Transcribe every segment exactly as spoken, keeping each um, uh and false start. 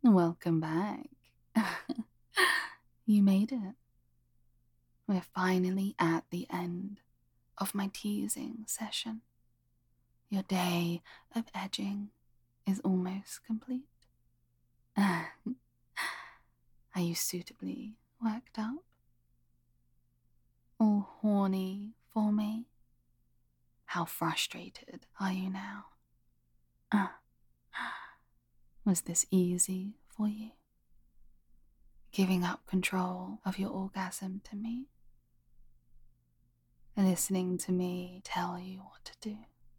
Welcome back. You made it. We're finally at the end of my teasing session. Your day of edging is almost complete. Are you suitably worked up? All horny for me? How frustrated are you now? Was this easy for you? Giving up control of your orgasm to me? Listening to me tell you what to do?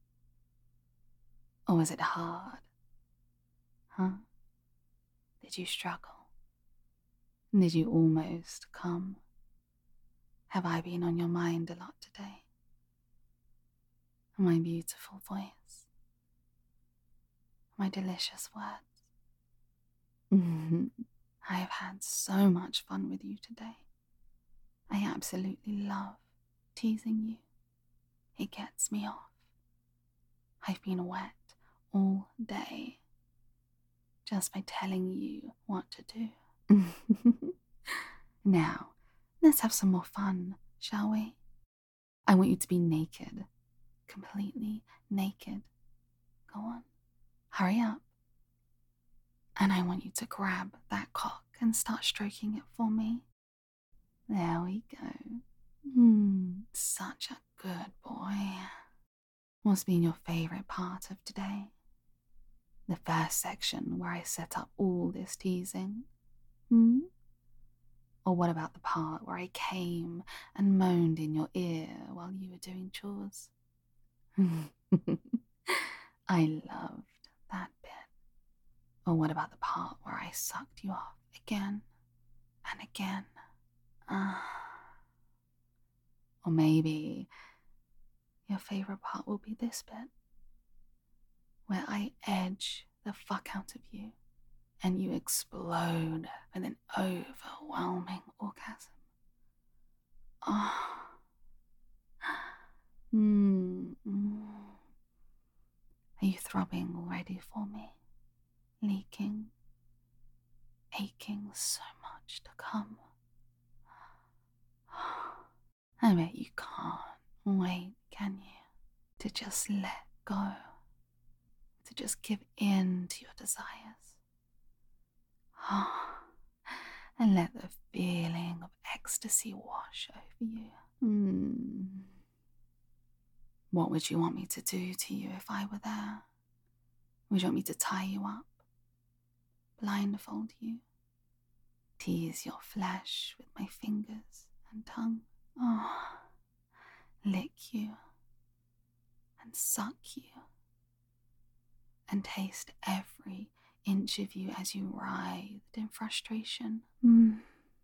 Or was it hard? Huh? Did you struggle? Did you almost come? Have I been on your mind a lot today? My beautiful voice? My delicious words? I have had so much fun with you today. I absolutely love teasing you. It gets me off. I've been wet all day just by telling you what to do. Now, let's have some more fun, shall we? I want you to be naked, completely naked. Go on, hurry up. And I want you to grab that cock and start stroking it for me. There we go. Mm, such a good boy. What's been your favourite part of today? The first section where I set up all this teasing? Hmm? Or what about the part where I came and moaned in your ear while you were doing chores? I loved that bit. Or what about the part where I sucked you off again and again? Uh, or maybe your favourite part will be this bit, where I edge the fuck out of you and you explode with an overwhelming orgasm. Oh. Mm-mm. Are you throbbing already for me? Leaking, aching so much to come. I bet you can't wait, can you? To just let go, to just give in to your desires. And let the feeling of ecstasy wash over you. Mm. What would you want me to do to you if I were there? Would you want me to tie you up, blindfold you, tease your flesh with my fingers and tongue? Oh, lick you and suck you and taste every inch of you as you writhed in frustration. Mm.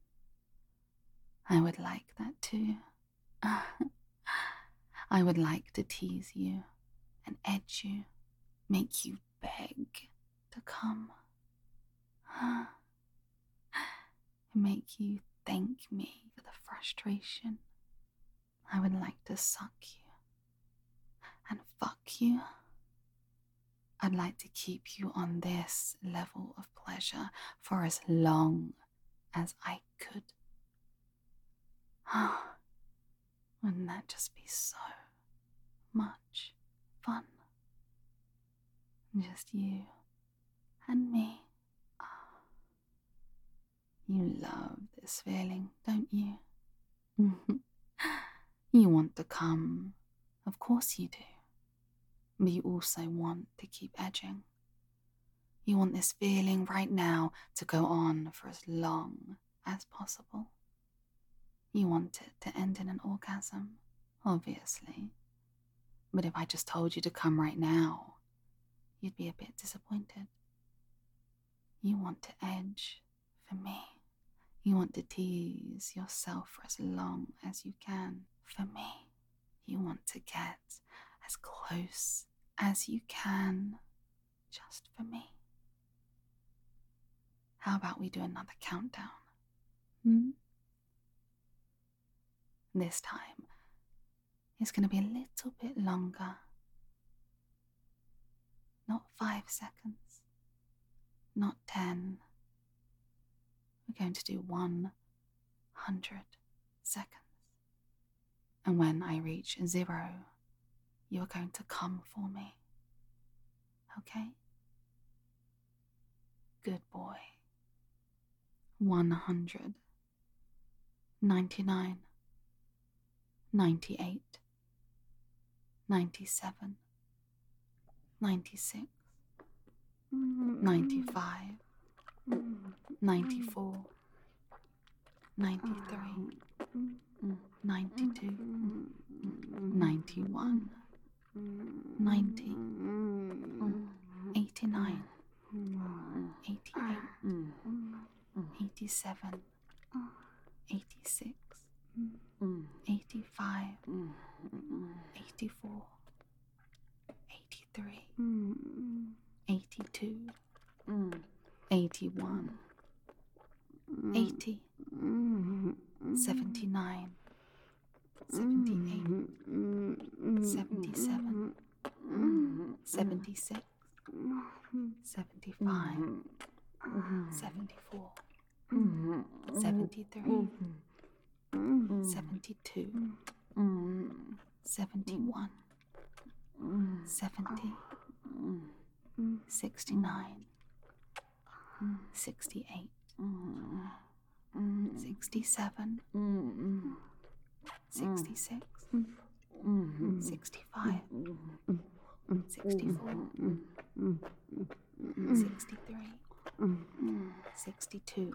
I would like that too. I would like to tease you and edge you, make you beg to come. Make you thank me for the frustration. I would like to suck you and fuck you. I'd like to keep you on this level of pleasure for as long as I could. Wouldn't that just be so much fun? Just you and me. You love this feeling, don't you? You want to come. Of course you do. But you also want to keep edging. You want this feeling right now to go on for as long as possible. You want it to end in an orgasm, obviously. But if I just told you to come right now, you'd be a bit disappointed. You want to edge for me. You want to tease yourself for as long as you can for me. You want to get as close as you can just for me. How about we do another countdown? Hmm? This time, it's going to be a little bit longer. Not five seconds, not ten, going to do one hundred seconds. And when I reach zero, you're going to come for me. Okay? Good boy. One hundred. Ninety-nine. Ninety-eight. Ninety-seven. Ninety-six. Ninety-five. Ninety-four. Ninety-three. Ninety-two. Ninety-one. Ninety. Eighty-nine. Eighty-eight. Eighty-seven. Eighty-six. Eighty-five. Eighty-four. Eighty-three. Eighty-two. Eighty-one. Eighty. Seventy-nine. Seventy-eight. Seventy-seven. Seventy-six. Seventy-five. Seventy-four. Seventy-three. Seventy-two. Seventy-one. Seventy. Sixty-nine. Sixty-eight. Sixty-seven. Sixty-six. Sixty-five. Sixty-four. Sixty-three. Sixty-two.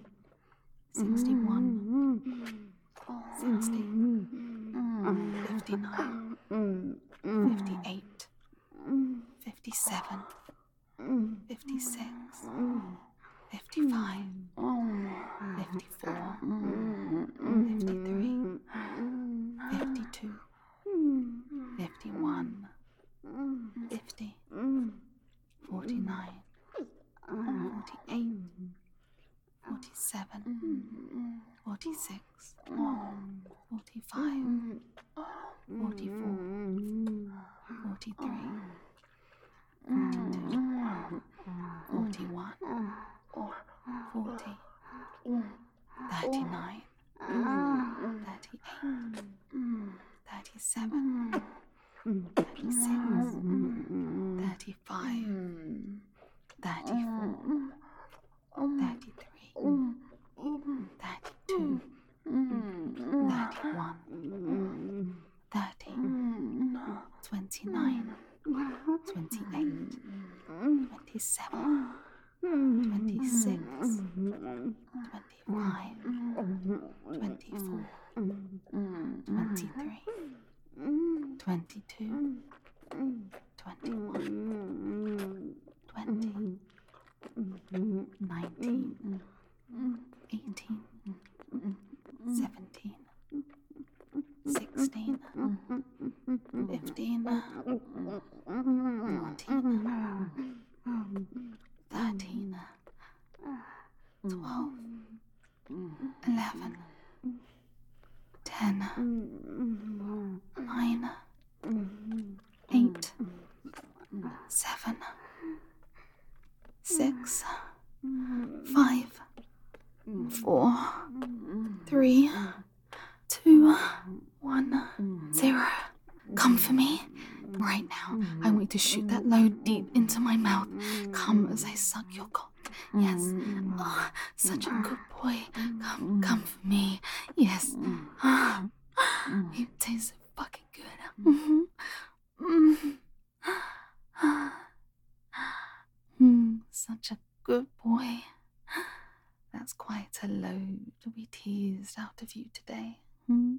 Sixty-one. Sixty. Fifty-nine. Fifty-eight. Fifty-seven. Fifty-six. Fifty-five. Fifty-four. Fifty-three. Fifty-two. Fifty-one. Fifty. Forty-nine. Forty-eight. Forty-seven. Forty-six. Forty-five. Forty-four. Forty-three. Forty-two. Forty-one. Forty. Thirty-nine. Thirty-eight. Thirty-seven. Thirty-six. Thirty-five. Thirty-four. Thirty-three. Thirty-two. Thirty-one. Thirty. Twenty-nine. Twenty-eight. Twenty-seven. Twenty-six. Twenty-five. Twenty-four. Twenty-three. Twenty-two. Twenty-one. Twenty. Nineteen. Eighteen. Seventeen. Sixteen. Fifteen. Fourteen. Thirteen. Twelve. Eleven. Ten. Nine. Eight. Seven. Six. Five. Four. Three. Two. One. Zero. Come for me. Right now, I want you to shoot that load deep into my mouth. Come as I suck your cock. Yes. Oh, such a good boy. Come, come for me. Yes. Oh, you taste so fucking good. Mm-hmm. Mm, such a good boy. That's quite a load we teased out of you today. Hmm?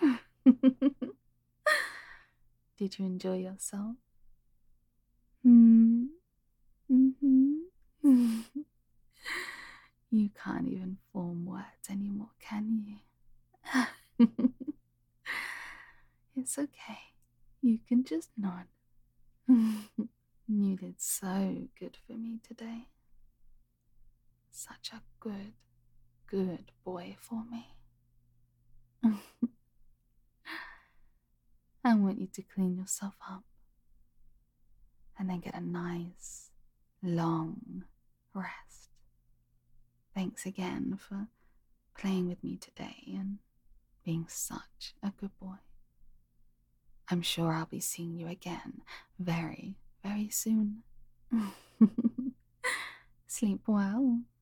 Did you enjoy yourself? Hmm? Mm-hmm. You can't even form words anymore, can you? It's okay. You can just nod. You did so good for me today. Such a good, good boy for me. I want you to clean yourself up and then get a nice, long rest. thanks again for playing with me today and being such a good boy. I'm sure I'll be seeing you again very, very soon. Sleep well.